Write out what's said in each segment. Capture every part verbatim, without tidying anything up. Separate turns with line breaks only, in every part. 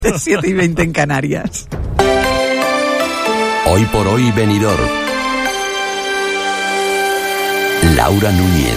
siete y veinte en Canarias.
Hoy por hoy Benidorm. Laura Núñez.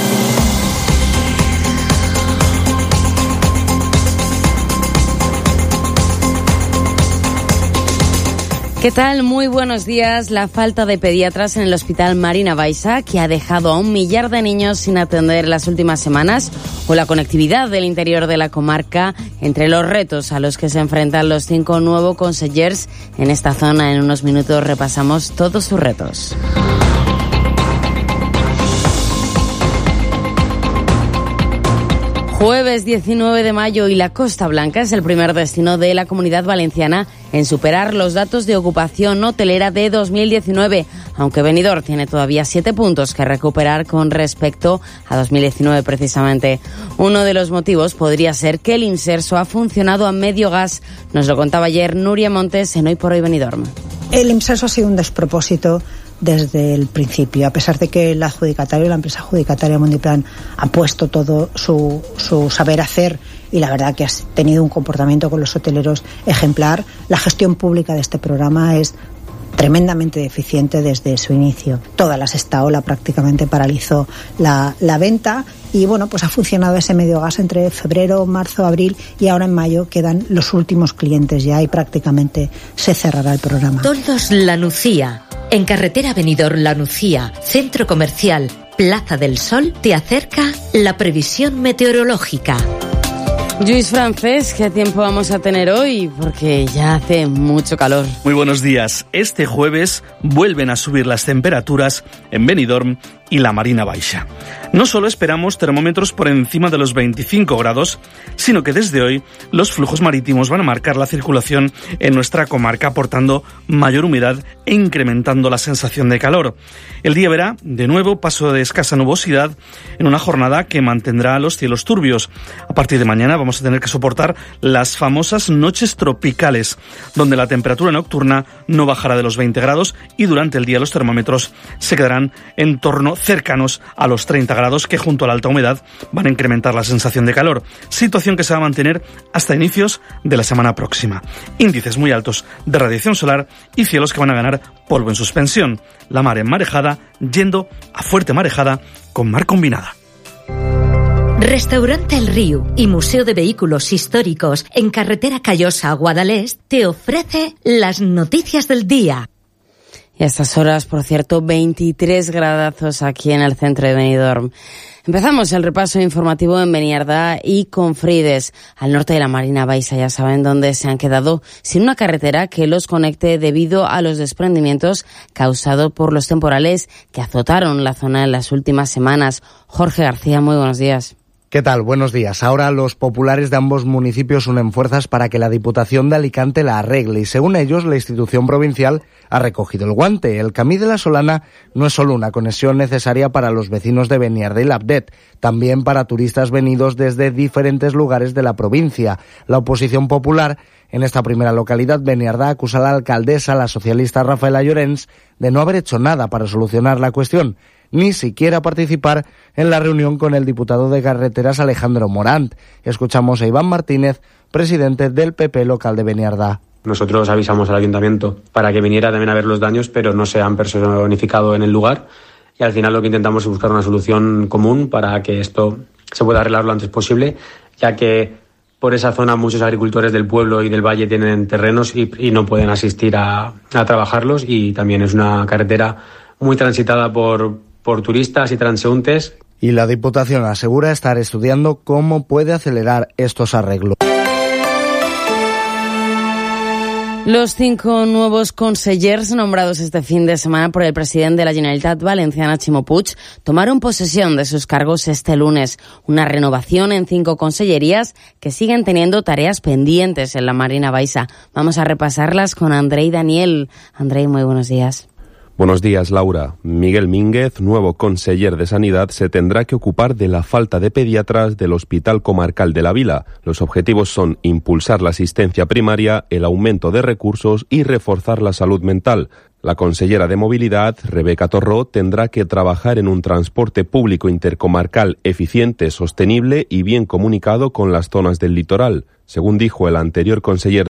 ¿Qué tal? Muy buenos días. La falta de pediatras en el Hospital Marina Baixa, que ha dejado a un millar de niños sin atender las últimas semanas, o la conectividad del interior de la comarca, entre los retos a los que se enfrentan los cinco nuevos consellers en esta zona. En unos minutos repasamos todos sus retos. Jueves diecinueve de mayo y la Costa Blanca es el primer destino de la Comunidad Valenciana en superar los datos de ocupación hotelera de dos mil diecinueve, aunque Benidorm tiene todavía siete puntos que recuperar con respecto a dos mil diecinueve precisamente. Uno de los motivos podría ser que el Imserso ha funcionado a medio gas. Nos lo contaba ayer Nuria Montes en Hoy por Hoy Benidorm.
El Imserso ha sido un despropósito desde el principio, a pesar de que el adjudicatario, la empresa adjudicataria Mundiplan, ha puesto todo su, su saber hacer y la verdad que ha tenido un comportamiento con los hoteleros ejemplar. La gestión pública de este programa es tremendamente deficiente desde su inicio. Toda la sexta ola prácticamente paralizó la, la venta y bueno, pues ha funcionado ese medio gas entre febrero, marzo, abril y ahora en mayo quedan los últimos clientes ya y prácticamente se cerrará el programa.
Toldos La Nucía. En carretera Benidorm La Nucía, centro comercial Plaza del Sol, te acerca la previsión meteorológica.
Lluís Francés, ¿qué tiempo vamos a tener hoy? Porque ya hace mucho calor.
Muy buenos días. Este jueves vuelven a subir las temperaturas en Benidorm y la Marina Baixa. No solo esperamos termómetros por encima de los veinticinco grados, sino que desde hoy los flujos marítimos van a marcar la circulación en nuestra comarca, aportando mayor humedad e incrementando la sensación de calor. El día verá, de nuevo, paso de escasa nubosidad en una jornada que mantendrá los cielos turbios. A partir de mañana vamos a tener que soportar las famosas noches tropicales, donde la temperatura nocturna no bajará de los veinte grados y durante el día los termómetros se quedarán en torno cercanos a los treinta grados, que junto a la alta humedad van a incrementar la sensación de calor, situación que se va a mantener hasta inicios de la semana próxima. Índices muy altos de radiación solar y cielos que van a ganar polvo en suspensión. La mar en marejada, yendo a fuerte marejada con mar combinada.
Restaurante El Río y Museo de Vehículos Históricos en carretera Callosa a Guadalest te ofrece las noticias del día.
Y a estas horas, por cierto, veintitrés gradazos aquí en el centro de Benidorm. Empezamos el repaso informativo en Beniardá y Confrides, al norte de la Marina Baixa, ya saben, donde se han quedado sin una carretera que los conecte debido a los desprendimientos causados por los temporales que azotaron la zona en las últimas semanas. Jorge García, muy buenos días.
¿Qué tal? Buenos días. Ahora los populares de ambos municipios unen fuerzas para que la Diputación de Alicante la arregle y, según ellos, la institución provincial ha recogido el guante. El Camí de la Solana no es solo una conexión necesaria para los vecinos de Beniardá y Labdet, también para turistas venidos desde diferentes lugares de la provincia. La oposición popular en esta primera localidad, Beniardá, acusa a la alcaldesa, la socialista Rafaela Llorens, de no haber hecho nada para solucionar la cuestión, ni siquiera participar en la reunión con el diputado de Carreteras Alejandro Morant. Escuchamos a Iván Martínez, presidente del P P local de Beniardá.
Nosotros avisamos al ayuntamiento para que viniera también a ver los daños, pero no se han personificado en el lugar y al final lo que intentamos es buscar una solución común para que esto se pueda arreglar lo antes posible, ya que por esa zona muchos agricultores del pueblo y del valle tienen terrenos y, y no pueden asistir a, a trabajarlos, y también es una carretera muy transitada por por turistas y transeúntes.
Y la Diputación asegura estar estudiando cómo puede acelerar estos arreglos.
Los cinco nuevos consellers nombrados este fin de semana por el presidente de la Generalitat Valenciana, Ximo Puig, tomaron posesión de sus cargos este lunes. Una renovación en cinco consellerías que siguen teniendo tareas pendientes en la Marina Baixa. Vamos a repasarlas con Andrei Daniel. Andrei, muy buenos días.
Buenos días, Laura. Miguel Mínguez, nuevo conseller de Sanidad, se tendrá que ocupar de la falta de pediatras del Hospital Comarcal de la Vila. Los objetivos son impulsar la asistencia primaria, el aumento de recursos y reforzar la salud mental. La consellera de Movilidad, Rebeca Torró, tendrá que trabajar en un transporte público intercomarcal eficiente, sostenible y bien comunicado con las zonas del litoral. Según dijo el anterior conseller